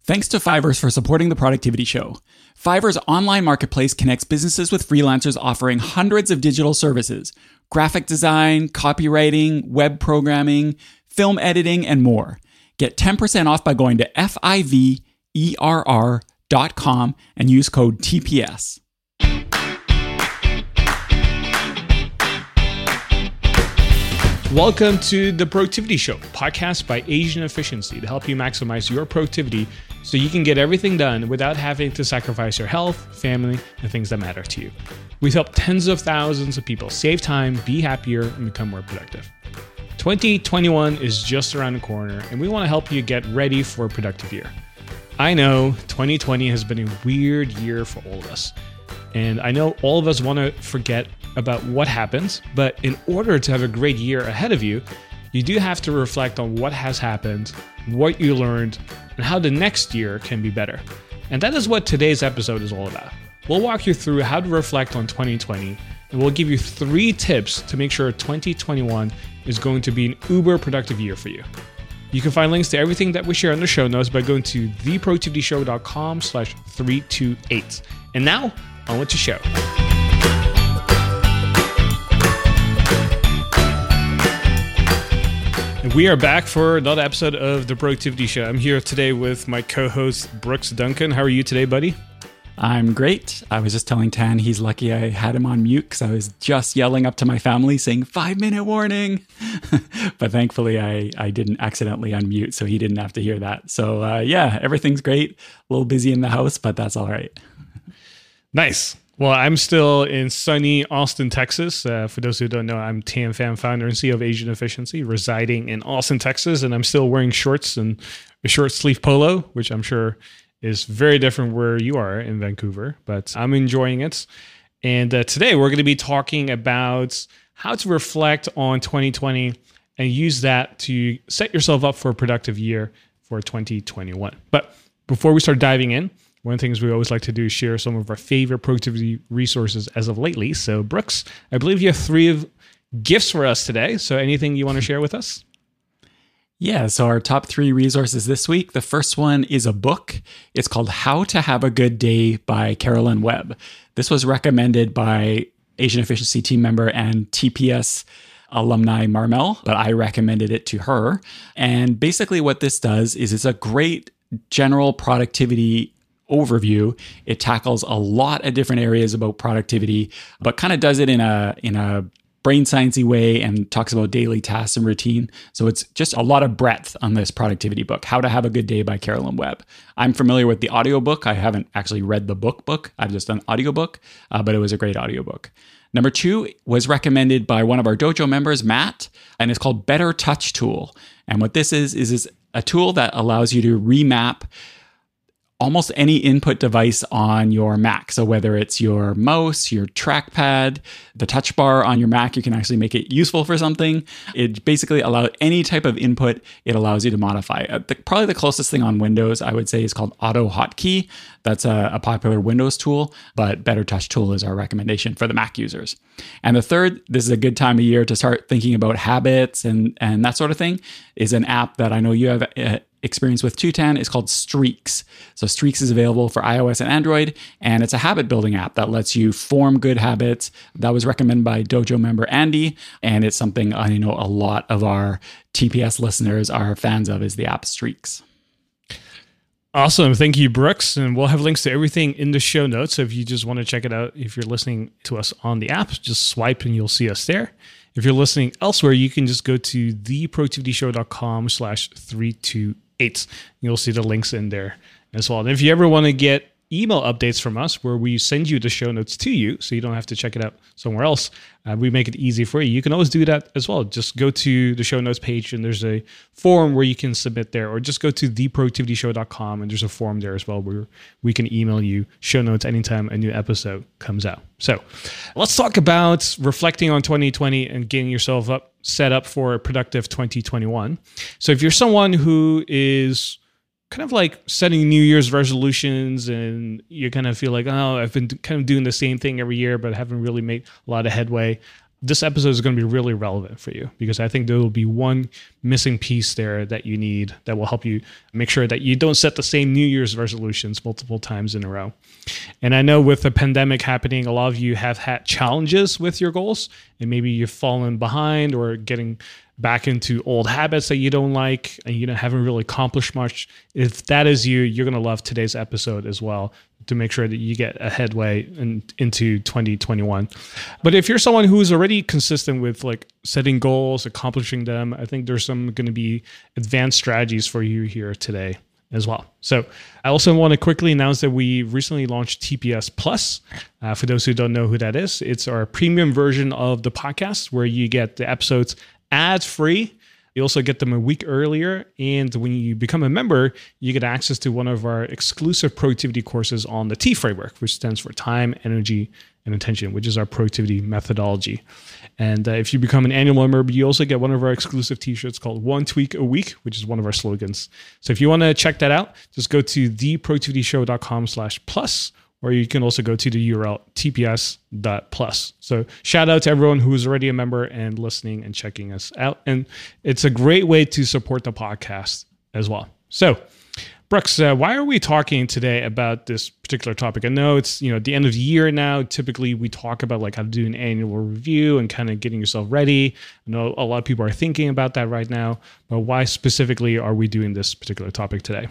Thanks to Fiverr for supporting the Productivity Show. Fiverr's online marketplace connects businesses with freelancers offering hundreds of digital services: graphic design, copywriting, web programming, film editing, and more. Get 10% off by going to fiverr.com and use code TPS. Welcome to the Productivity Show, podcast by Asian Efficiency to help you maximize your productivity so you can get everything done without having to sacrifice your health, family, and things that matter to you. We've helped tens of thousands of people save time, be happier, and become more productive. 2021 is just around the corner, and we want to help you get ready for a productive year. I know 2020 has been a weird year for all of us, and I know all of us want to forget about what happens, but in order to have a great year ahead of you, you do have to reflect on what has happened, what you learned, and how the next year can be better. And that is what today's episode is all about. We'll walk you through how to reflect on 2020, and we'll give you 3 tips to make sure 2021 is going to be an uber productive year for you. You can find links to everything that we share in the show notes by going to theproductivityshow.com/328. And now, on with the show. And we are back for another episode of The Productivity Show. I'm here today with my co-host, Brooks Duncan. How are you today, buddy? I'm great. I was just telling Tan he's lucky I had him on mute because I was just yelling up to my family saying 5-minute warning. But thankfully I didn't accidentally unmute, so he didn't have to hear that. So yeah, everything's great. A little busy in the house, but that's all right. Nice. Well, I'm still in sunny Austin, Texas. For those who don't know, I'm Tan Pham, founder and CEO of Asian Efficiency, residing in Austin, Texas, and I'm still wearing shorts and a short sleeve polo, which I'm sure is very different where you are in Vancouver, but I'm enjoying it. And today we're going to be talking about how to reflect on 2020 and use that to set yourself up for a productive year for 2021. But before we start diving in, one of the things we always like to do is share some of our favorite productivity resources as of lately. So Brooks, I believe you have 3 gifts for us today. So anything you want to share with us? Yeah, so our top 3 resources this week. The first one is a book. It's called How to Have a Good Day by Carolyn Webb. This was recommended by Asian Efficiency team member and TPS alumni Marmel, but I recommended it to her. And basically what this does is it's a great general productivity overview. It tackles a lot of different areas about productivity, but kind of does it in a brain sciencey way and talks about daily tasks and routine. So it's just a lot of breadth on this productivity book, How to Have a Good Day by Carolyn Webb. I'm familiar with the audiobook. I haven't actually read the book. I've just done audiobook, but it was a great audiobook. Number 2 was recommended by one of our dojo members, Matt, and it's called Better Touch Tool. And what this is a tool that allows you to remap almost any input device on your Mac. So whether it's your mouse, your trackpad, the touch bar on your Mac, you can actually make it useful for something. It basically allows any type of input, it allows you to modify. Probably the closest thing on Windows, I would say, is called Auto Hotkey. That's a popular Windows tool, but Better Touch Tool is our recommendation for the Mac users. And the third, this is a good time of year to start thinking about habits and that sort of thing, is an app that I know you have experience with too, Tan. Is called Streaks. So Streaks is available for iOS and Android, and it's a habit building app that lets you form good habits. That was recommended by Dojo member Andy, and it's something I know a lot of our TPS listeners are fans of, is the app Streaks. Awesome. Thank you, Brooks. And we'll have links to everything in the show notes. So if you just want to check it out, if you're listening to us on the app, just swipe and you'll see us there. If you're listening elsewhere, you can just go to theproductivityshow.com/328. You'll see the links in there as well. And if you ever want to get email updates from us where we send you the show notes to you so you don't have to check it out somewhere else, we make it easy for you. You can always do that as well. Just go to the show notes page and there's a form where you can submit there, or just go to theproductivityshow.com and there's a form there as well where we can email you show notes anytime a new episode comes out. So let's talk about reflecting on 2020 and getting yourself set up for a productive 2021. So if you're someone who is kind of like setting New Year's resolutions and you kind of feel like, oh, I've been kind of doing the same thing every year, but I haven't really made a lot of headway, this episode is going to be really relevant for you, because I think there will be one missing piece there that you need that will help you make sure that you don't set the same New Year's resolutions multiple times in a row. And I know with the pandemic happening, a lot of you have had challenges with your goals, and maybe you've fallen behind or getting back into old habits that you don't like, and you haven't really accomplished much. If that is you, you're going to love today's episode as well, to make sure that you get a headway into 2021. But if you're someone who's already consistent with like setting goals, accomplishing them, I think there's some going to be advanced strategies for you here today as well. So I also want to quickly announce that we recently launched TPS Plus. For those who don't know who that is, it's our premium version of the podcast where you get the episodes ad-free. You also get them a week earlier. And when you become a member, you get access to one of our exclusive productivity courses on the T framework, which stands for time, energy, and attention, which is our productivity methodology. And if you become an annual member, you also get one of our exclusive t-shirts called One Tweak a Week, which is one of our slogans. So if you want to check that out, just go to theproductivityshow.com/plus, or you can also go to the URL tps.plus. So shout out to everyone who is already a member and listening and checking us out. And it's a great way to support the podcast as well. So Brooks, why are we talking today about this particular topic? I know it's at the end of the year now. Typically, we talk about like how to do an annual review and kind of getting yourself ready. I know a lot of people are thinking about that right now, but why specifically are we doing this particular topic today?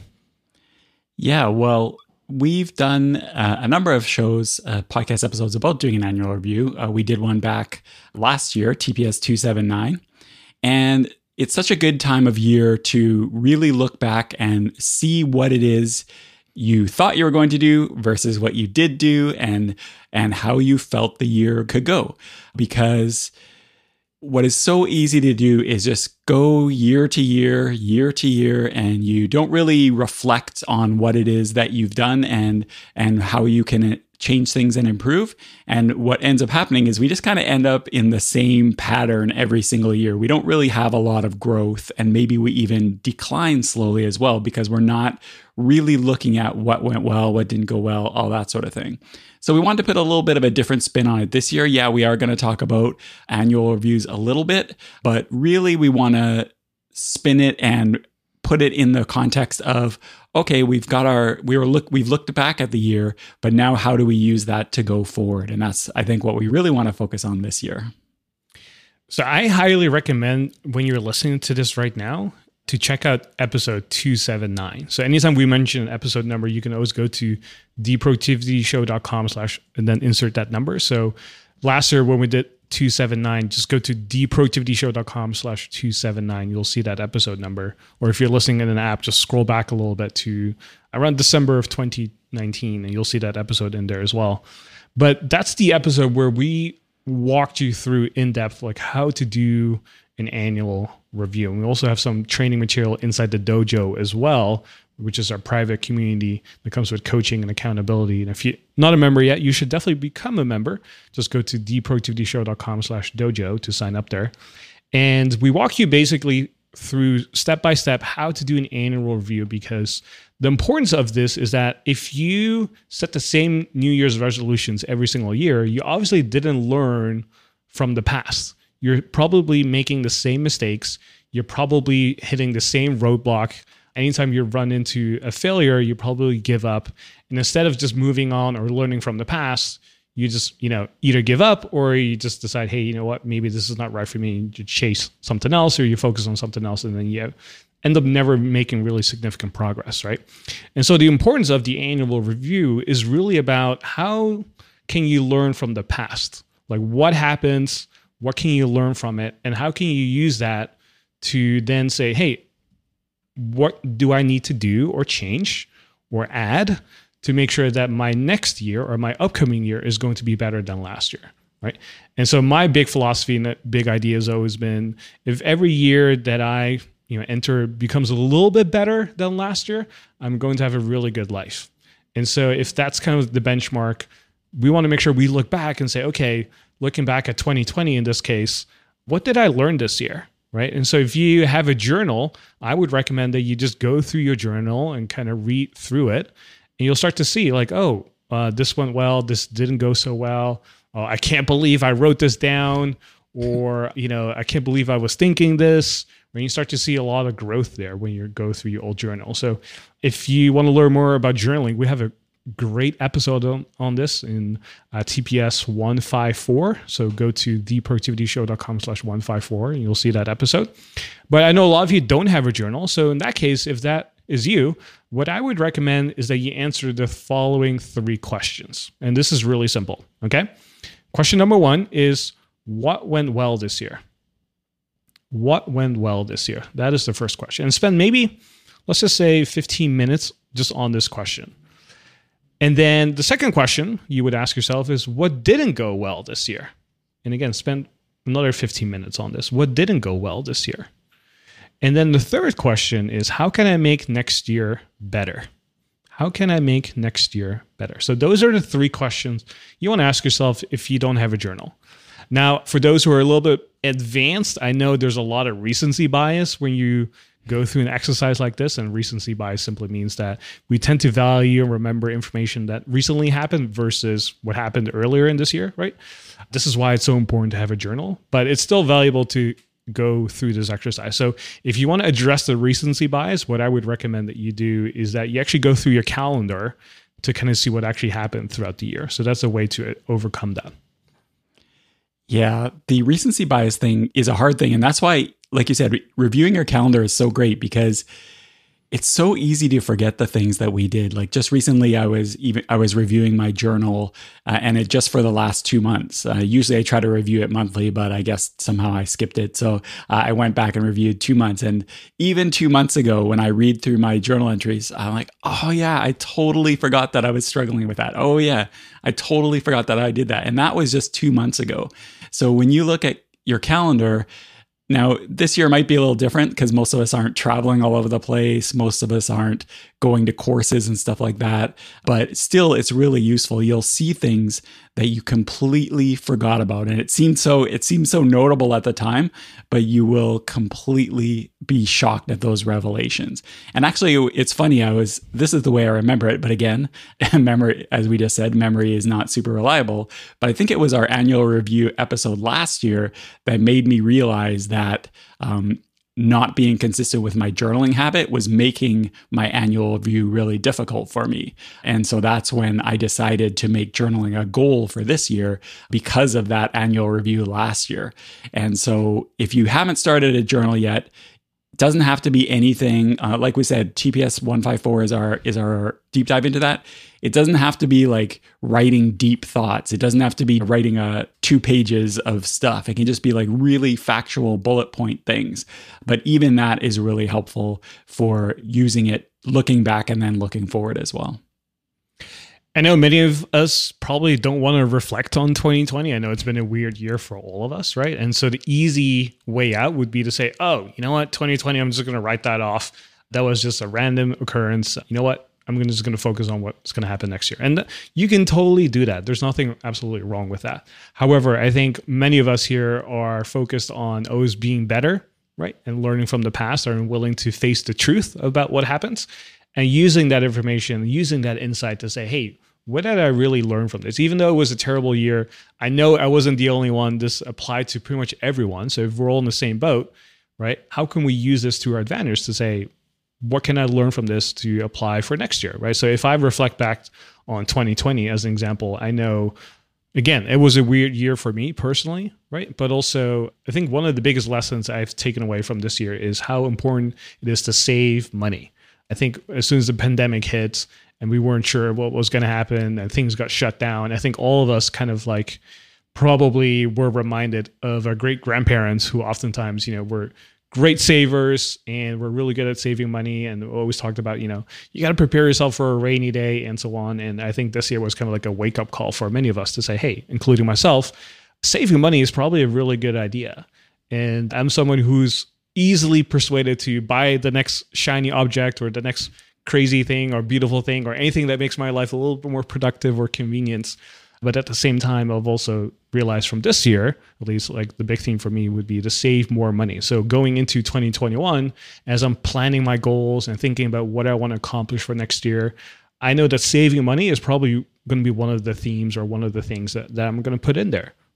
Yeah, well, we've done a number of shows, podcast episodes about doing an annual review. We did one back last year, TPS 279, and it's such a good time of year to really look back and see what it is you thought you were going to do versus what you did do, and how you felt the year could go. Because what is so easy to do is just go year to year, and you don't really reflect on what it is that you've done and how you can change things and improve. And what ends up happening is we just kind of end up in the same pattern every single year. We don't really have a lot of growth, and maybe we even decline slowly as well, because we're not really looking at what went well, what didn't go well, all that sort of thing. So we wanted to put a little bit of a different spin on it this year. Yeah, we are going to talk about annual reviews a little bit, but really we want to spin it and put it in the context of, okay, we've looked back at the year, but now how do we use that to go forward? And that's, I think, what we really want to focus on this year. So I highly recommend, when you're listening to this right now, to check out episode 279. So anytime we mention an episode number, you can always go to theproductivityshow.com/ and then insert that number. So last year when we did 279, just go to theproductivityshow.com/279. You'll see that episode number. Or if you're listening in an app, just scroll back a little bit to around December of 2019, and you'll see that episode in there as well. But that's the episode where we walked you through in depth, like how to do an annual review. And we also have some training material inside the dojo as well, which is our private community that comes with coaching and accountability. And if you're not a member yet, you should definitely become a member. Just go to theproductivityshow.com/dojo to sign up there. And we walk you basically through step by step how to do an annual review, because the importance of this is that if you set the same New Year's resolutions every single year, you obviously didn't learn from the past. You're probably making the same mistakes. You're probably hitting the same roadblock. Anytime you run into a failure, you probably give up. And instead of just moving on or learning from the past, you just, either give up or you just decide, hey, you know what, maybe this is not right for me. You chase something else, or you focus on something else, and then you end up never making really significant progress, right? And so the importance of the annual review is really about how can you learn from the past? Like what happens? What can you learn from it? And how can you use that to then say, hey, what do I need to do or change or add to make sure that my next year or my upcoming year is going to be better than last year, right? And so my big philosophy and big idea has always been, if every year that I enter becomes a little bit better than last year, I'm going to have a really good life. And so if that's kind of the benchmark, we want to make sure we look back and say, okay, looking back at 2020 in this case, what did I learn this year? Right. And so if you have a journal, I would recommend that you just go through your journal and kind of read through it. And you'll start to see like, this went well. This didn't go so well. Oh, I can't believe I wrote this down. or, I can't believe I was thinking this. When you start to see a lot of growth there when you go through your old journal. So if you want to learn more about journaling, we have a great episode on this in TPS 154. So go to theproductivityshow.com/154 and you'll see that episode. But I know a lot of you don't have a journal. So in that case, if that is you, what I would recommend is that you answer the following 3 questions. And this is really simple. Okay. Question number 1 is, what went well this year? What went well this year? That is the first question. And spend maybe, let's just say 15 minutes just on this question. And then the second question you would ask yourself is, what didn't go well this year? And again, spend another 15 minutes on this. What didn't go well this year? And then the third question is, how can I make next year better? How can I make next year better? So those are the 3 questions you want to ask yourself if you don't have a journal. Now, for those who are a little bit advanced, I know there's a lot of recency bias when you go through an exercise like this. And recency bias simply means that we tend to value and remember information that recently happened versus what happened earlier in this year, right? This is why it's so important to have a journal, but it's still valuable to go through this exercise. So if you want to address the recency bias, what I would recommend that you do is that you actually go through your calendar to kind of see what actually happened throughout the year. So that's a way to overcome that. Yeah, the recency bias thing is a hard thing. And that's why, like you said, reviewing your calendar is so great because it's so easy to forget the things that we did. Like just recently, I was reviewing my journal and it just for the last 2 months. Usually I try to review it monthly, but I guess somehow I skipped it. So I went back and reviewed 2 months. And even 2 months ago, when I read through my journal entries, I'm like, oh yeah, I totally forgot that I was struggling with that. Oh yeah, I totally forgot that I did that. And that was just 2 months ago. So when you look at your calendar, now, this year might be a little different because most of us aren't traveling all over the place. Most of us aren't going to courses and stuff like that. But still, it's really useful. You'll see things that you completely forgot about. And it seemed so notable at the time, but you will completely be shocked at those revelations. And actually, it's funny. This is the way I remember it. But again, memory, as we just said, memory is not super reliable. But I think it was our annual review episode last year that made me realize that not being consistent with my journaling habit was making my annual review really difficult for me. And so that's when I decided to make journaling a goal for this year because of that annual review last year. And so if you haven't started a journal yet, it doesn't have to be anything. Like we said, TPS 154 is our deep dive into that. It doesn't have to be like writing deep thoughts. It doesn't have to be writing 2 pages of stuff. It can just be like really factual bullet point things. But even that is really helpful for using it, looking back and then looking forward as well. I know many of us probably don't want to reflect on 2020. I know it's been a weird year for all of us, right? And so the easy way out would be to say, oh, you know what, 2020, I'm just going to write that off. That was just a random occurrence. You know what? I'm just going to focus on what's going to happen next year. And you can totally do that. There's nothing absolutely wrong with that. However, I think many of us here are focused on always being better, right? And learning from the past, are willing to face the truth about what happens and using that information, using that insight to say, hey, what did I really learn from this? Even though it was a terrible year, I know I wasn't the only one. This applied to pretty much everyone. So if we're all in the same boat, right? How can we use this to our advantage to say, what can I learn from this to apply for next year, right? So if I reflect back on 2020 as an example, I know, again, it was a weird year for me personally, right? But also, I think one of the biggest lessons I've taken away from this year is how important it is to save money. I think as soon as the pandemic hit and we weren't sure what was going to happen and things got shut down, I think all of us kind of like probably were reminded of our great grandparents who oftentimes, were great savers and we're really good at saving money and always talked about, you got to prepare yourself for a rainy day and so on. And I think this year was kind of like a wake up call for many of us to say, hey, including myself, saving money is probably a really good idea. And I'm someone who's easily persuaded to buy the next shiny object or the next crazy thing or beautiful thing or anything that makes my life a little bit more productive or convenient. But at the same time, I've also realized from this year, at least like the big theme for me would be to save more money. So going into 2021, as I'm planning my goals and thinking about what I want to accomplish for next year, I know that saving money is probably going to be one of the themes or one of the things that I'm going to put in there,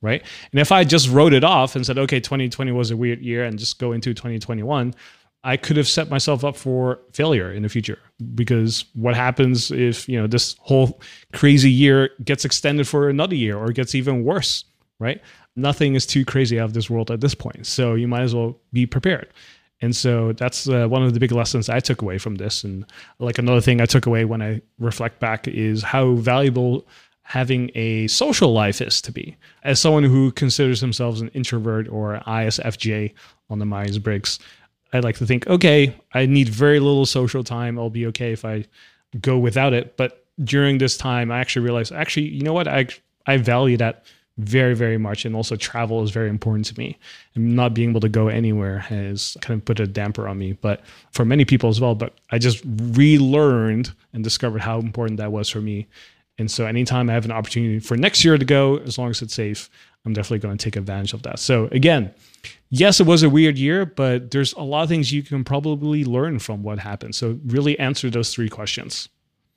right? And if I just wrote it off and said, okay, 2020 was a weird year and just go into 2021, I could have set myself up for failure in the future, because what happens if, this whole crazy year gets extended for another year or gets even worse, right? Nothing is too crazy out of this world at this point. So you might as well be prepared. And so that's one of the big lessons I took away from this. And like another thing I took away when I reflect back is how valuable having a social life is to be. As someone who considers themselves an introvert or ISFJ on the Myers-Briggs, I like to think, okay, I need very little social time. I'll be okay if I go without it. But during this time, I actually realized, you know what? I value that very, very much. And also travel is very important to me. And not being able to go anywhere has kind of put a damper on me, but for many people as well. But I just relearned and discovered how important that was for me. And so anytime I have an opportunity for next year to go, as long as it's safe, I'm definitely going to take advantage of that. So again, yes, it was a weird year, but there's a lot of things you can probably learn from what happened. So really answer those 3 questions.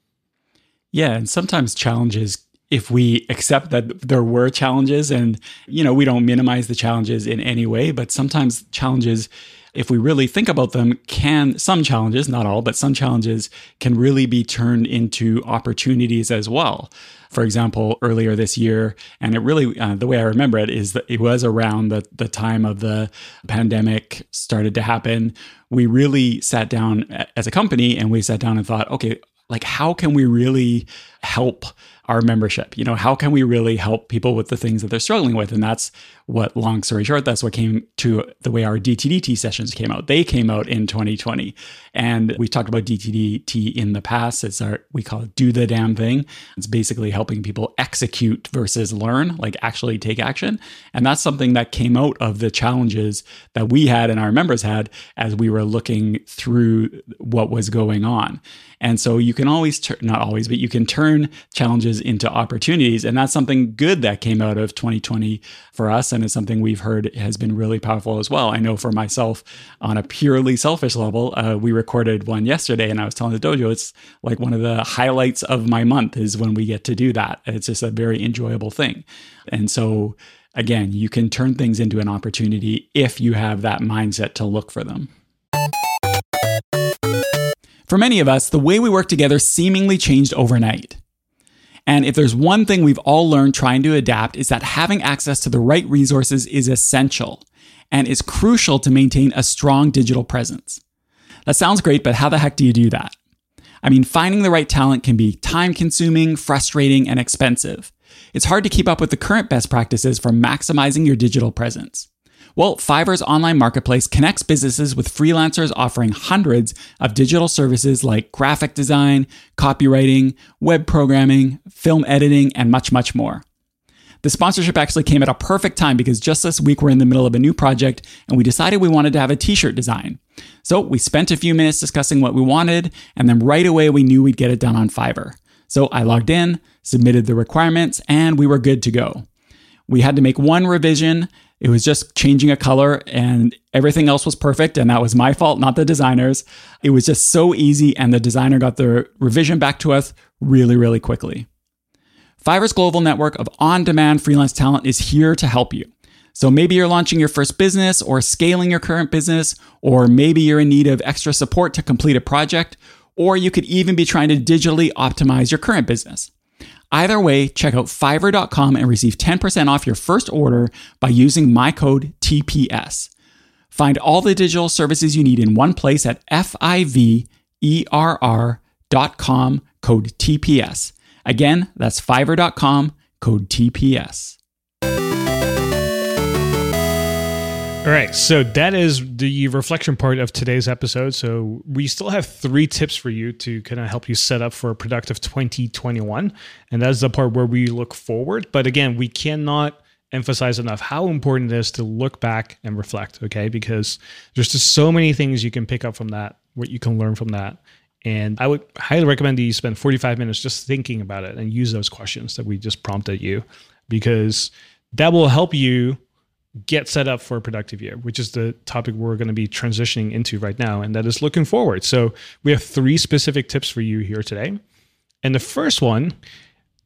Yeah, and sometimes challenges, if we accept that there were challenges and, we don't minimize the challenges in any way, but sometimes challenges, if we really think about them, some challenges, not all, but some challenges can really be turned into opportunities as well. For example, earlier this year, and it really, the way I remember it is that it was around the time of the pandemic started to happen. We really sat down as a company and we sat down and thought, okay, like how can we really help our membership? How can we really help people with the things that they're struggling with? And that's what, long story short, that's what came to the way our DTDT sessions came out. They came out in 2020. And we talked about DTDT in the past. We call it do the damn thing. It's basically helping people execute versus learn, like actually take action. And that's something that came out of the challenges that we had and our members had as we were looking through what was going on. And so you can always, not always, but you can turn challenges into opportunities. And that's something good that came out of 2020 for us. And it's something we've heard has been really powerful as well. I know for myself, on a purely selfish level, we recorded one yesterday and I was telling the dojo, it's like one of the highlights of my month is when we get to do that. It's just a very enjoyable thing. And so again, you can turn things into an opportunity if you have that mindset to look for them. For many of us, the way we work together seemingly changed overnight. And if there's one thing we've all learned trying to adapt, is that having access to the right resources is essential and is crucial to maintain a strong digital presence. That sounds great, but how the heck do you do that? I mean, finding the right talent can be time-consuming, frustrating, and expensive. It's hard to keep up with the current best practices for maximizing your digital presence. Well, Fiverr's online marketplace connects businesses with freelancers offering hundreds of digital services like graphic design, copywriting, web programming, film editing, and much, much more. The sponsorship actually came at a perfect time because just this week we're in the middle of a new project and we decided we wanted to have a t-shirt design. So we spent a few minutes discussing what we wanted, and then right away we knew we'd get it done on Fiverr. So I logged in, submitted the requirements, and we were good to go. We had to make one revision. It was just changing a color and everything else was perfect. And that was my fault, not the designer's. It was just so easy. And the designer got the revision back to us really, really quickly. Fiverr's global network of on-demand freelance talent is here to help you. So maybe you're launching your first business or scaling your current business, or maybe you're in need of extra support to complete a project, or you could even be trying to digitally optimize your current business. Either way, check out Fiverr.com and receive 10% off your first order by using my code TPS. Find all the digital services you need in one place at Fiverr.com, code TPS. Again, that's Fiverr.com, code TPS. All right, so that is the reflection part of today's episode. So we still have 3 tips for you to kind of help you set up for a productive 2021. And that's the part where we look forward. But again, we cannot emphasize enough how important it is to look back and reflect, okay? Because there's just so many things you can pick up from that, what you can learn from that. And I would highly recommend that you spend 45 minutes just thinking about it and use those questions that we just prompted you, because that will help you get set up for a productive year, which is the topic we're going to be transitioning into right now. And that is looking forward. So we have 3 specific tips for you here today. And the first one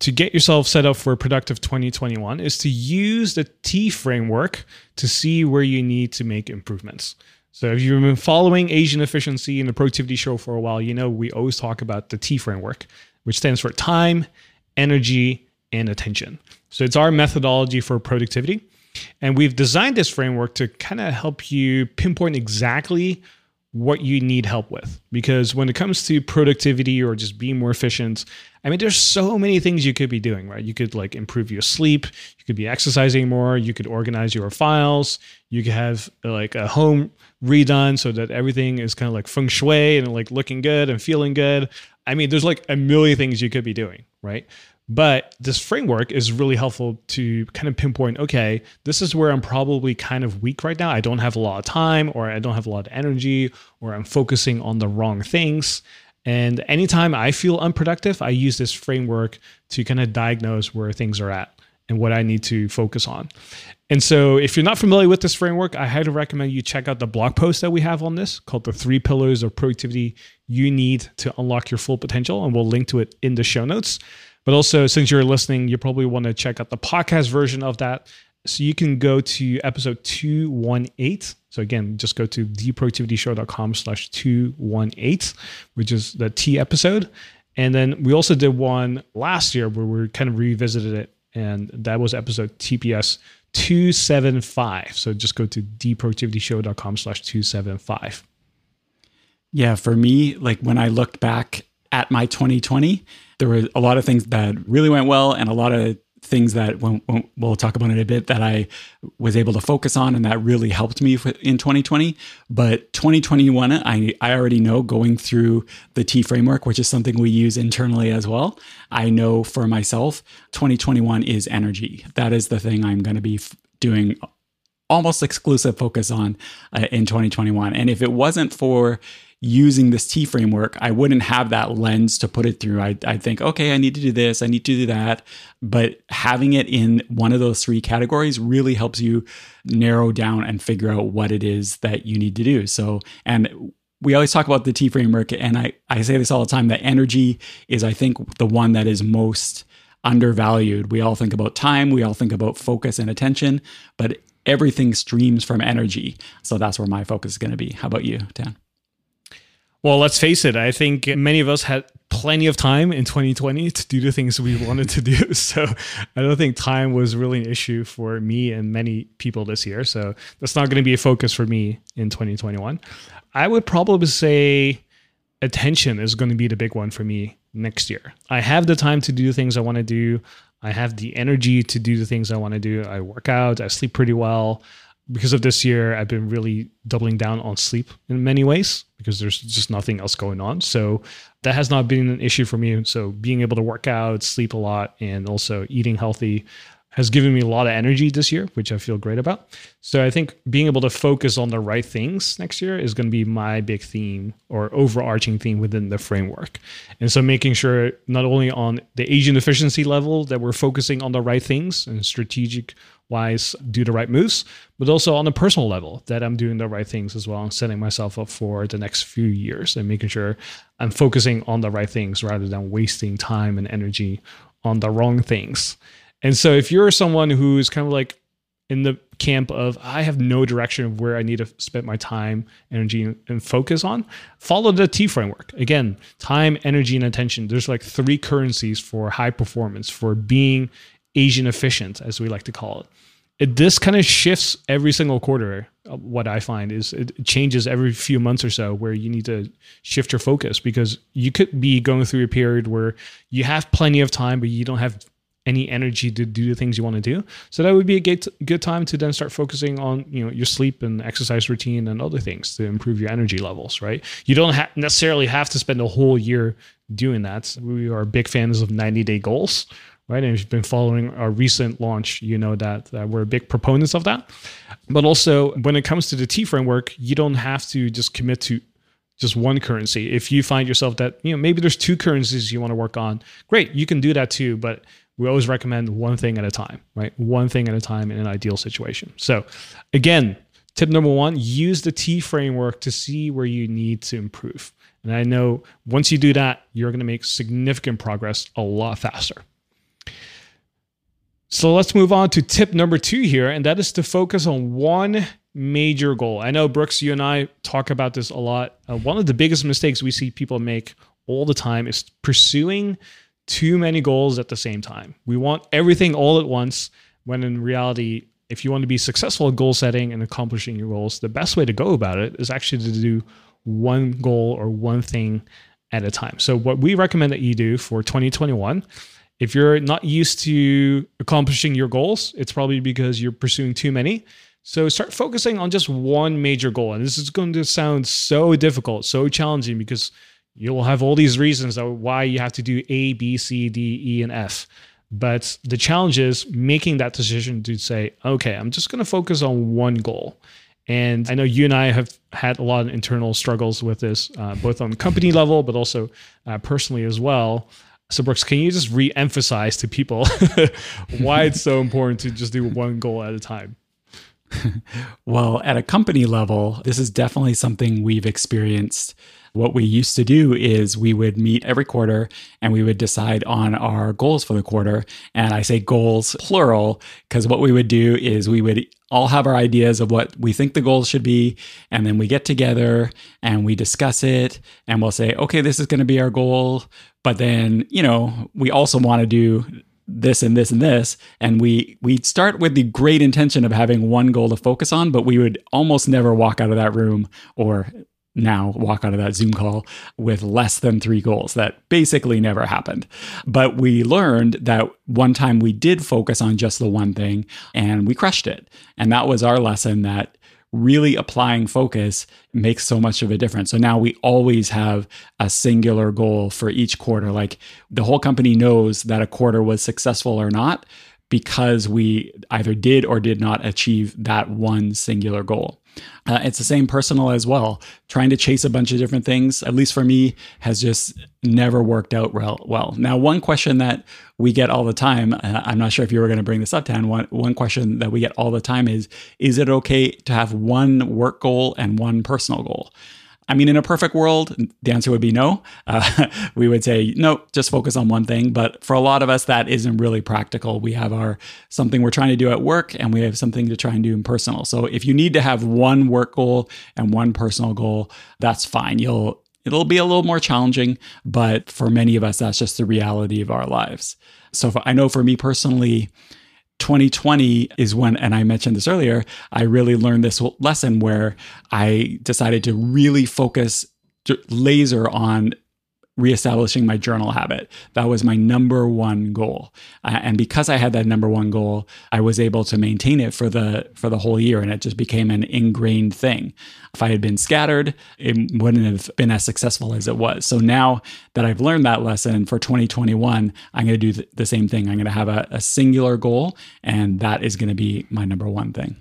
to get yourself set up for a productive 2021 is to use the T framework to see where you need to make improvements. So if you've been following Asian Efficiency and the Productivity Show for a while, you know we always talk about the T framework, which stands for time, energy, and attention. So it's our methodology for productivity. And we've designed this framework to kind of help you pinpoint exactly what you need help with. Because when it comes to productivity or just being more efficient, I mean, there's so many things you could be doing, right? You could like improve your sleep. You could be exercising more. You could organize your files. You could have like a home redone so that everything is kind of like feng shui and like looking good and feeling good. I mean, there's like a million things you could be doing, right? But this framework is really helpful to kind of pinpoint, okay, this is where I'm probably kind of weak right now. I don't have a lot of time, or I don't have a lot of energy, or I'm focusing on the wrong things. And anytime I feel unproductive, I use this framework to kind of diagnose where things are at and what I need to focus on. And so if you're not familiar with this framework, I highly recommend you check out the blog post that we have on this called The 3 Pillars of Productivity You Need to Unlock Your Full Potential. And we'll link to it in the show notes. But also, since you're listening, you probably want to check out the podcast version of that. So you can go to episode 218. So again, just go to theproductivityshow.com/218, which is the T episode. And then we also did one last year where we kind of revisited it. And that was episode TPS 275. So just go to theproductivityshow.com/275. Yeah, for me, like when I looked back at my 2020, there were a lot of things that really went well and a lot of things that we'll talk about in a bit that I was able to focus on and that really helped me in 2020. But 2021, I already know, going through the T framework, which is something we use internally as well, I know for myself, 2021 is energy. That is the thing I'm going to be doing almost exclusive focus on in 2021. And if it wasn't for using this T framework, I wouldn't have that lens to put it through. I'd think, okay, I need to do this, I need to do that. But having it in one of those 3 categories really helps you narrow down and figure out what it is that you need to do. So, and we always talk about the T framework, and I say this all the time, that energy is, I think, the one that is most undervalued. We all think about time, we all think about focus and attention, but everything streams from energy. So that's where my focus is going to be. How about you, Dan? Well, let's face it. I think many of us had plenty of time in 2020 to do the things we wanted to do. So I don't think time was really an issue for me and many people this year. So that's not going to be a focus for me in 2021. I would probably say attention is going to be the big one for me next year. I have the time to do the things I want to do. I have the energy to do the things I want to do. I work out. I sleep pretty well. Because of this year, I've been really doubling down on sleep in many ways because there's just nothing else going on. So that has not been an issue for me. So being able to work out, sleep a lot, and also eating healthy has given me a lot of energy this year, which I feel great about. So I think being able to focus on the right things next year is going to be my big theme or overarching theme within the framework. And so making sure not only on the Asian efficiency level that we're focusing on the right things and strategic wise do the right moves, but also on a personal level that I'm doing the right things as well and setting myself up for the next few years and making sure I'm focusing on the right things rather than wasting time and energy on the wrong things. And so if you're someone who's kind of like in the camp of, I have no direction of where I need to spend my time, energy, and focus on, follow the T framework. Again, time, energy, and attention. There's like 3 currencies for high performance, for being Asian efficient, as we like to call it. This kind of shifts every single quarter. What I find is it changes every few months or so where you need to shift your focus because you could be going through a period where you have plenty of time, but you don't have any energy to do the things you want to do. So that would be a good time to then start focusing on, your sleep and exercise routine and other things to improve your energy levels, right? You don't necessarily have to spend a whole year doing that. We are big fans of 90-day goals, right? And if you've been following our recent launch, you know that we're big proponents of that. But also when it comes to the T framework, you don't have to just commit to just one currency. If you find yourself that, maybe there's 2 currencies you want to work on, great, you can do that too. But we always recommend one thing at a time, right? One thing at a time in an ideal situation. So again, tip number 1, use the T framework to see where you need to improve. And I know once you do that, you're going to make significant progress a lot faster. So let's move on to tip number 2 here, and that is to focus on one major goal. I know, Brooks, you and I talk about this a lot. One of the biggest mistakes we see people make all the time is pursuing too many goals at the same time. We want everything all at once, when in reality, if you want to be successful at goal setting and accomplishing your goals, the best way to go about it is actually to do one goal or one thing at a time. So what we recommend that you do for 2021, if you're not used to accomplishing your goals, it's probably because you're pursuing too many. So start focusing on just one major goal. And this is going to sound so difficult, so challenging, because you'll have all these reasons why you have to do A, B, C, D, E, and F. But the challenge is making that decision to say, okay, I'm just going to focus on one goal. And I know you and I have had a lot of internal struggles with this, both on company level, but also personally as well. So Brooks, can you just re-emphasize to people why it's so important to just do one goal at a time? Well, at a company level, this is definitely something we've experienced. What we used to do is we would meet every quarter and we would decide on our goals for the quarter. And I say goals plural, because what we would do is we would all have our ideas of what we think the goals should be. And then we get together and we discuss it and we'll say, okay, this is going to be our goal. But then, we also want to do this and this and this. And we'd start with the great intention of having one goal to focus on, but we would almost never walk out of that room, or now walk out of that Zoom call, with less than 3 goals. That basically never happened. But we learned that one time we did focus on just the one thing and we crushed it. And that was our lesson, that really applying focus makes so much of a difference. So now we always have a singular goal for each quarter. Like, the whole company knows that a quarter was successful or not because we either did or did not achieve that one singular goal. It's the same personal as well. Trying to chase a bunch of different things, at least for me, has just never worked out well. Now, one question that we get all the time, I'm not sure if you were going to bring this up, Dan, one question that we get all the time is it okay to have one work goal and one personal goal? I mean, in a perfect world, the answer would be no. We would say, no, just focus on one thing. But for a lot of us, that isn't really practical. We have something we're trying to do at work, and we have something to try and do in personal. So if you need to have one work goal and one personal goal, that's fine. It'll be a little more challenging, but for many of us, that's just the reality of our lives. So I know for me personally, 2020 is when, and I mentioned this earlier, I really learned this lesson where I decided to really focus laser on reestablishing my journal habit. That was my number one goal. And because I had that number one goal, I was able to maintain it for the whole year, and it just became an ingrained thing. If I had been scattered, it wouldn't have been as successful as it was. So now that I've learned that lesson for 2021, I'm going to do the same thing. I'm going to have a singular goal, and that is going to be my number one thing.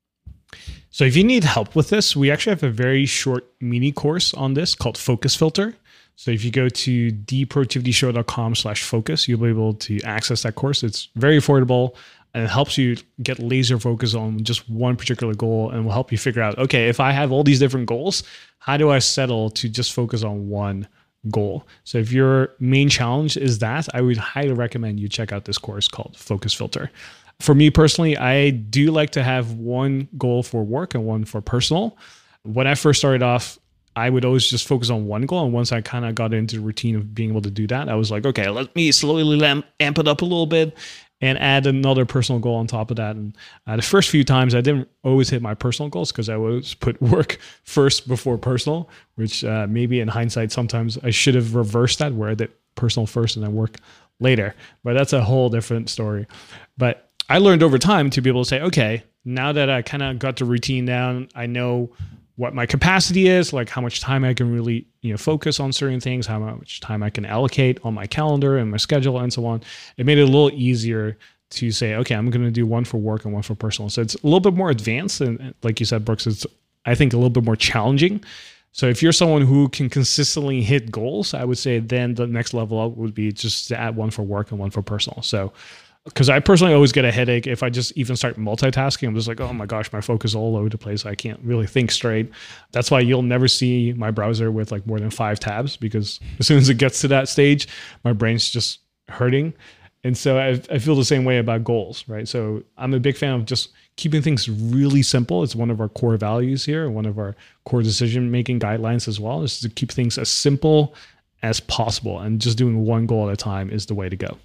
So if you need help with this, we actually have a very short mini course on this called Focus Filter. So if you go to theproductivityshow.com/focus, you'll be able to access that course. It's very affordable, and it helps you get laser focus on just one particular goal, and will help you figure out, okay, if I have all these different goals, how do I settle to just focus on one goal? So if your main challenge is that, I would highly recommend you check out this course called Focus Filter. For me personally, I do like to have one goal for work and one for personal. When I first started off, I would always just focus on one goal. And once I kind of got into the routine of being able to do that, I was like, okay, let me slowly amp it up a little bit and add another personal goal on top of that. And the first few times, I didn't always hit my personal goals because I always put work first before personal, which maybe in hindsight, sometimes I should have reversed that, where I did personal first and then work later. But that's a whole different story. But I learned over time to be able to say, okay, now that I kind of got the routine down, I know what my capacity is, like how much time I can really, focus on certain things, how much time I can allocate on my calendar and my schedule and so on. It made it a little easier to say, okay, I'm going to do one for work and one for personal. So it's a little bit more advanced. And like you said, Brooks, it's, I think, a little bit more challenging. So if you're someone who can consistently hit goals, I would say then the next level up would be just to add one for work and one for personal. So because I personally always get a headache if I just even start multitasking. I'm just like, oh my gosh, my focus is all over the place. I can't really think straight. That's why you'll never see my browser with like more than 5 tabs, because as soon as it gets to that stage, my brain's just hurting. And so I feel the same way about goals, right? So I'm a big fan of just keeping things really simple. It's one of our core values here, one of our core decision-making guidelines as well, is to keep things as simple as possible. And just doing one goal at a time is the way to go.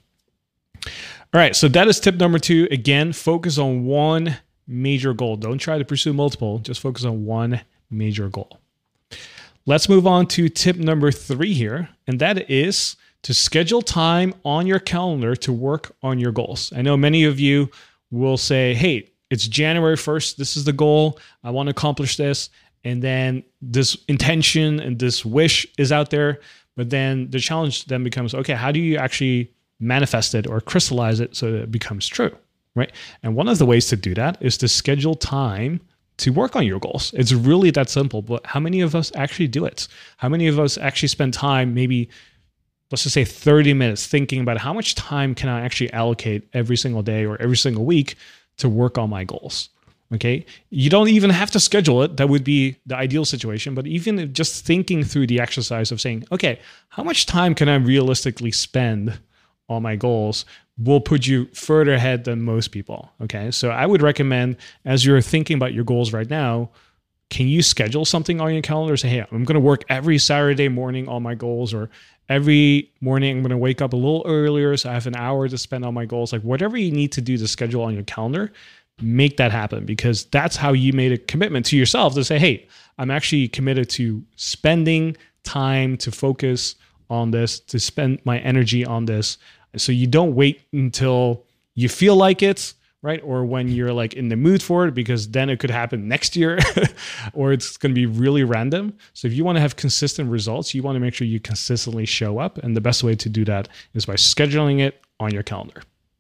All right, so that is tip number 2. Again, focus on one major goal. Don't try to pursue multiple. Just focus on one major goal. Let's move on to tip number 3 here, and that is to schedule time on your calendar to work on your goals. I know many of you will say, hey, it's January 1st. This is the goal. I want to accomplish this. And then this intention and this wish is out there. But then the challenge then becomes, okay, how do you actually manifest it or crystallize it so that it becomes true, right? And one of the ways to do that is to schedule time to work on your goals. It's really that simple. But how many of us actually do it? How many of us actually spend time, maybe let's just say 30 minutes, thinking about how much time can I actually allocate every single day or every single week to work on my goals? Okay. You don't even have to schedule it. That would be the ideal situation. But even just thinking through the exercise of saying, okay, how much time can I realistically spend on my goals will put you further ahead than most people. Okay. So I would recommend, as you're thinking about your goals right now, can you schedule something on your calendar? Say, hey, I'm going to work every Saturday morning on my goals, or every morning I'm going to wake up a little earlier so I have an hour to spend on my goals. Like whatever you need to do to schedule on your calendar, make that happen, because that's how you made a commitment to yourself to say, hey, I'm actually committed to spending time to focus on this, to spend my energy on this. So you don't wait until you feel like it, right? Or when you're like in the mood for it, because then it could happen next year or it's going to be really random. So if you want to have consistent results, you want to make sure you consistently show up. And the best way to do that is by scheduling it on your calendar.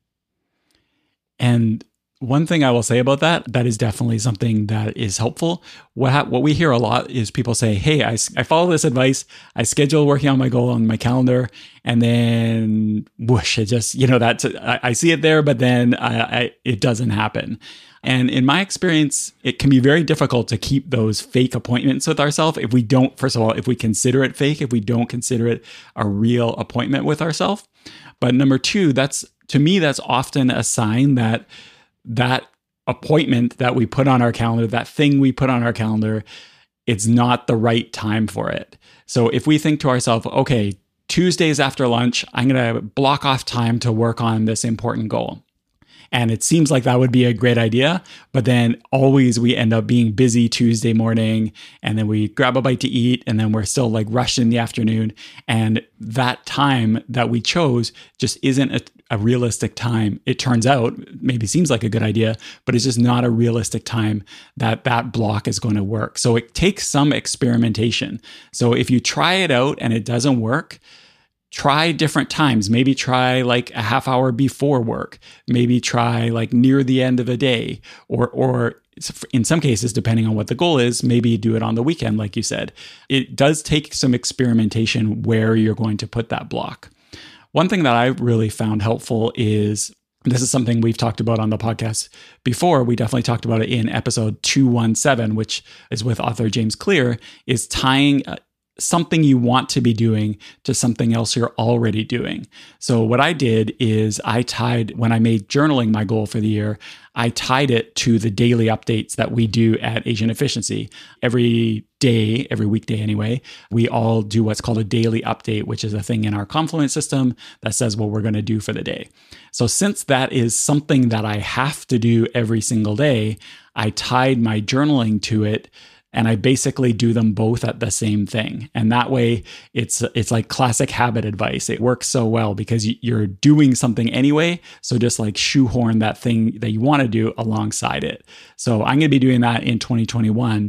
And one thing I will say about that is definitely something that is helpful. What we hear a lot is people say, hey, I follow this advice. I schedule working on my goal on my calendar, and then whoosh, it just, I see it there, but then it doesn't happen. And in my experience, it can be very difficult to keep those fake appointments with ourselves if we don't, first of all, if we consider it fake, if we don't consider it a real appointment with ourselves. But number 2, to me, that's often a sign that appointment that we put on our calendar, that thing we put on our calendar, it's not the right time for it. So if we think to ourselves, okay, Tuesdays after lunch, I'm going to block off time to work on this important goal. And it seems like that would be a great idea, but then always we end up being busy Tuesday morning, and then we grab a bite to eat, and then we're still like rushed in the afternoon. And that time that we chose just isn't a realistic time. It turns out, maybe seems like a good idea, but it's just not a realistic time that block is going to work. So it takes some experimentation. So if you try it out and it doesn't work, try different times. Maybe try like a half hour before work. Maybe try like near the end of a day, or in some cases, depending on what the goal is, maybe do it on the weekend, like you said. It does take some experimentation where you're going to put that block. One thing that I really found helpful is, this is something we've talked about on the podcast before. We definitely talked about it in episode 217, which is with author James Clear, is tying something you want to be doing to something else you're already doing. So what I did is when I made journaling my goal for the year, I tied it to the daily updates that we do at Asian Efficiency. Every day, every weekday anyway, we all do what's called a daily update, which is a thing in our Confluence system that says what we're going to do for the day. So since that is something that I have to do every single day, I tied my journaling to it. And I basically do them both at the same thing. And that way it's like classic habit advice. It works so well because you're doing something anyway. So just like shoehorn that thing that you want to do alongside it. So I'm going to be doing that in 2021.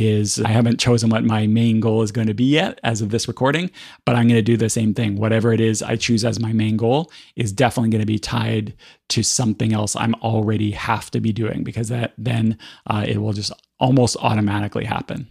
I haven't chosen what my main goal is going to be yet as of this recording, but I'm going to do the same thing. Whatever it is I choose as my main goal is definitely going to be tied to something else I'm already have to be doing, because then it will just almost automatically happen.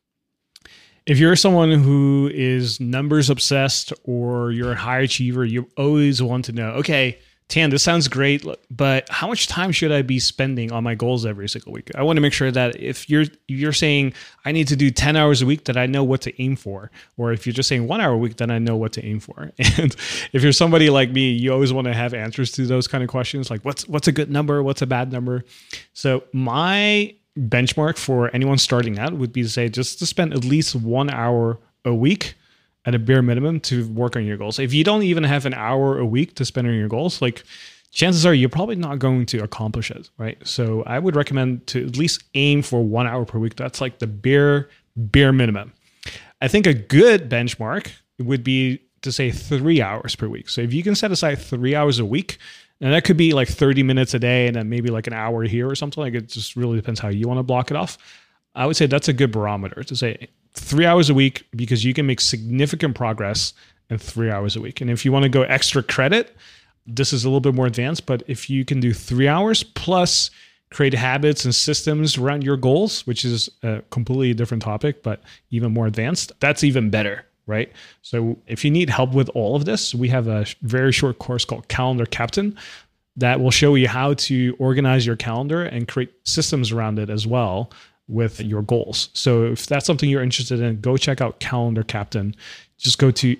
If you're someone who is numbers obsessed or you're a high achiever, you always want to know, okay, Tan, this sounds great, but how much time should I be spending on my goals every single week? I want to make sure that if you're saying I need to do 10 hours a week, that I know what to aim for. Or if you're just saying 1 hour a week, then I know what to aim for. And if you're somebody like me, you always want to have answers to those kind of questions, like what's a good number? What's a bad number? So my benchmark for anyone starting out would be to say just to spend at least 1 hour a week at a bare minimum to work on your goals. If you don't even have an hour a week to spend on your goals, like chances are you're probably not going to accomplish it, right? So I would recommend to at least aim for 1 hour per week. That's like the bare minimum. I think a good benchmark would be to say 3 hours per week. So if you can set aside 3 hours a week, and that could be like 30 minutes a day and then maybe like an hour here or something, like it just really depends how you want to block it off. I would say that's a good barometer to say 3 hours a week, because you can make significant progress in 3 hours a week. And if you want to go extra credit, this is a little bit more advanced, but if you can do 3 hours plus create habits and systems around your goals, which is a completely different topic, but even more advanced, that's even better, right? So if you need help with all of this, we have a very short course called Calendar Captain that will show you how to organize your calendar and create systems around it as well with your goals. So if that's something you're interested in, go check out Calendar Captain. Just go to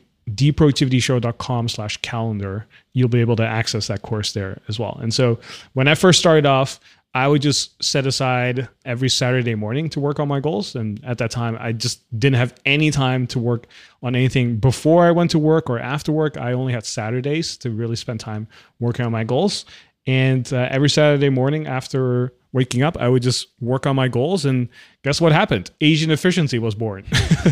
theproductivityshow.com/calendar. You'll be able to access that course there as well. And so when I first started off, I would just set aside every Saturday morning to work on my goals. And at that time, I just didn't have any time to work on anything before I went to work or after work. I only had Saturdays to really spend time working on my goals. And every Saturday morning after waking up, I would just work on my goals. And guess what happened? Asian Efficiency was born.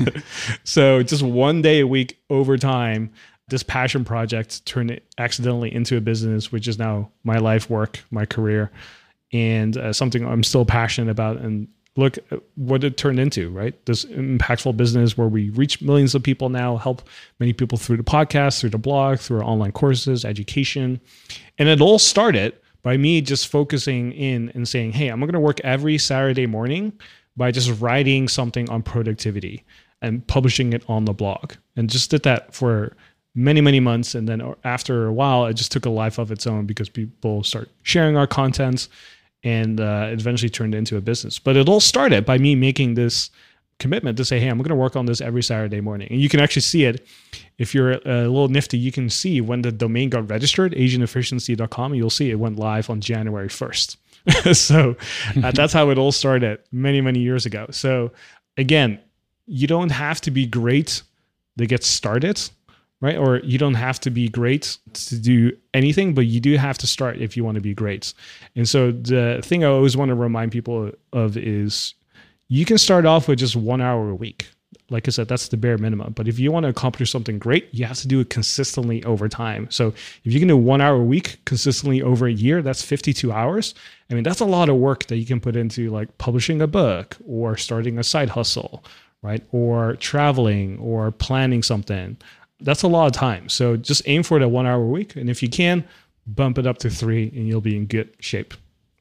So just 1 day a week over time, this passion project turned it accidentally into a business, which is now my life work, my career, and something I'm still passionate about. And look at what it turned into, right? This impactful business where we reach millions of people now, help many people through the podcast, through the blog, through our online courses, education. And it all started by me just focusing in and saying, hey, I'm going to work every Saturday morning by just writing something on productivity and publishing it on the blog. And just did that for many, many months. And then after a while, it just took a life of its own because people start sharing our content, and it eventually turned into a business. But it all started by me making this commitment to say, hey, I'm going to work on this every Saturday morning. And you can actually see it. If you're a little nifty, you can see when the domain got registered, asianefficiency.com, you'll see it went live on January 1st. So that's how it all started many, many years ago. So again, you don't have to be great to get started, right? Or you don't have to be great to do anything, but you do have to start if you want to be great. And so the thing I always want to remind people of is you can start off with just 1 hour a week. Like I said, that's the bare minimum. But if you want to accomplish something great, you have to do it consistently over time. So if you can do 1 hour a week consistently over a year, that's 52 hours. I mean, that's a lot of work that you can put into like publishing a book or starting a side hustle, right? Or traveling or planning something. That's a lot of time. So just aim for the 1 hour a week. And if you can, bump it up to 3 and you'll be in good shape.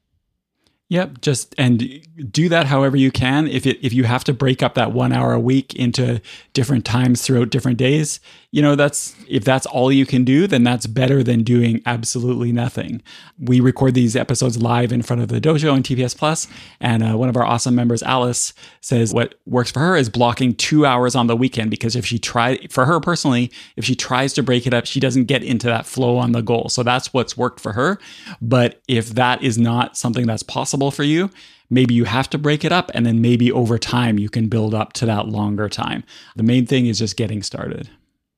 Yep. And do that however you can. If you have to break up that 1 hour a week into different times throughout different days, if that's all you can do, then that's better than doing absolutely nothing. We record these episodes live in front of the dojo and TPS Plus, and one of our awesome members, Alice, says what works for her is blocking 2 hours on the weekend, because if she tries to break it up, she doesn't get into that flow on the goal. So that's what's worked for her. But if that is not something that's possible for you, maybe you have to break it up, and then maybe over time you can build up to that longer time. The main thing is just getting started.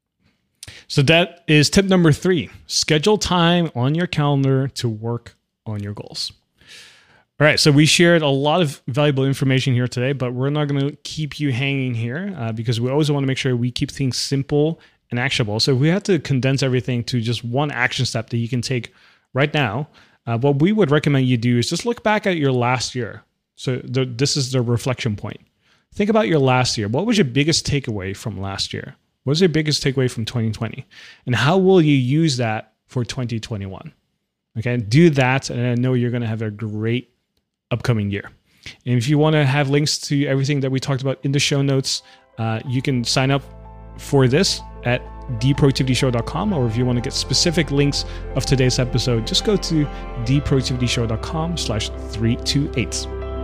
So that is tip number 3. Schedule time on your calendar to work on your goals. All right, so we shared a lot of valuable information here today, but we're not going to keep you hanging here because we always want to make sure we keep things simple and actionable. So if we had to condense everything to just one action step that you can take right now, what we would recommend you do is just look back at your last year. So this is the reflection point. Think about your last year. What was your biggest takeaway from last year? What was your biggest takeaway from 2020? And how will you use that for 2021? Okay, do that, and I know you're going to have a great upcoming year. And if you want to have links to everything that we talked about in the show notes, you can sign up for this at theproductivityshow.com, or if you want to get specific links of today's episode, just go to theproductivityshow.com/328.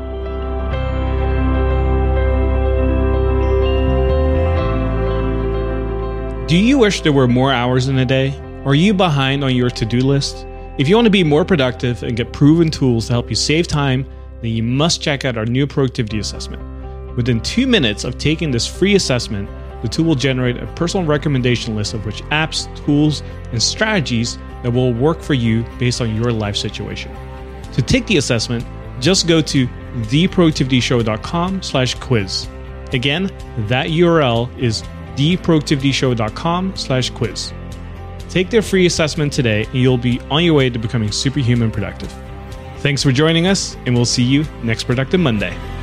Do you wish there were more hours in a day? Are you behind on your to-do list? If you want to be more productive and get proven tools to help you save time, then you must check out our new productivity assessment. Within 2 minutes of taking this free assessment, the tool will generate a personal recommendation list of which apps, tools, and strategies that will work for you based on your life situation. To take the assessment, just go to theproductivityshow.com/quiz. Again, that URL is theproductivityshow.com/quiz. Take their free assessment today and you'll be on your way to becoming superhuman productive. Thanks for joining us, and we'll see you next Productive Monday.